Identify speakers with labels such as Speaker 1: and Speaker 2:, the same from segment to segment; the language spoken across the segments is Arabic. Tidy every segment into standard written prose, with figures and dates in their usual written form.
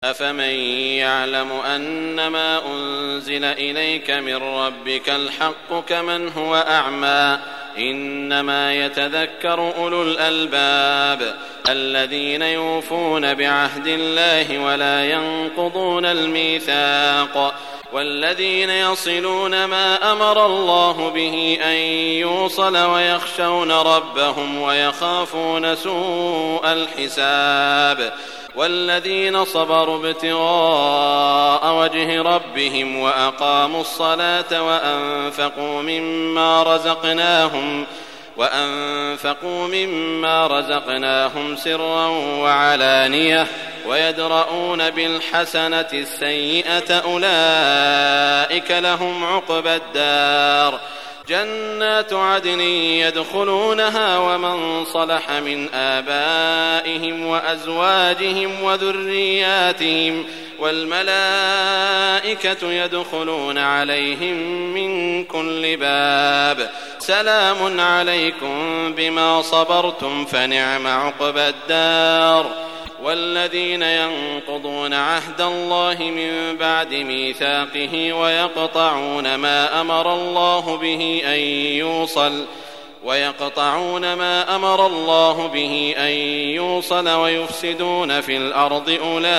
Speaker 1: أفمن يعلم أنما أنزل إليك من ربك الحق كمن هو أعمى إنما يتذكر أولو الألباب الذين يوفون بعهد الله ولا ينقضون الميثاق والذين يصلون ما أمر الله به أن يوصل ويخشون ربهم ويخافون سوء الحساب والذين صبروا ابتغاء وجه ربهم وأقاموا الصلاة وأنفقوا مما رزقناهم سرا وعلانية ويدرؤون بالحسنة السيئة أولئك لهم عقبى الدار جنات عدن يدخلونها ومن صلح من آبائهم وأزواجهم وذرياتهم والملائكة يدخلون عليهم من كل باب سلام عليكم بما صبرتم فنعم عقبى الدار والذين ينقضون عهد الله من بعد ميثاقه ويقطعون ما أمر الله به أن يوصل ويفسدون في الأرض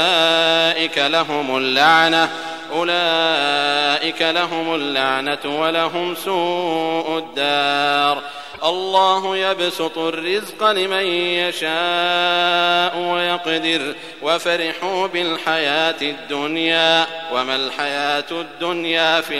Speaker 1: أولئك لهم اللعنة ولهم سوء الدار الله يبسط الرزق لمن يشاء ويقدر وفرحوا بالحياة الدنيا وما الحياة الدنيا في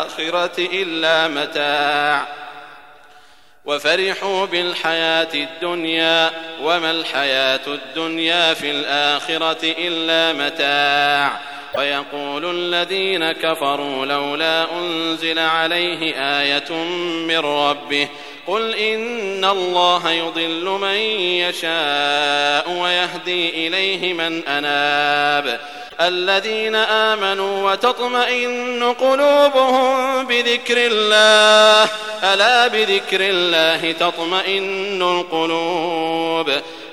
Speaker 1: الآخرة إلا متاع ويقول الذين كفروا لولا أنزل عليه آية من ربه قل إن الله يضل من يشاء ويهدي إليه من أناب الذين آمنوا وتطمئن قلوبهم بذكر الله ألا بذكر الله تطمئن القلوب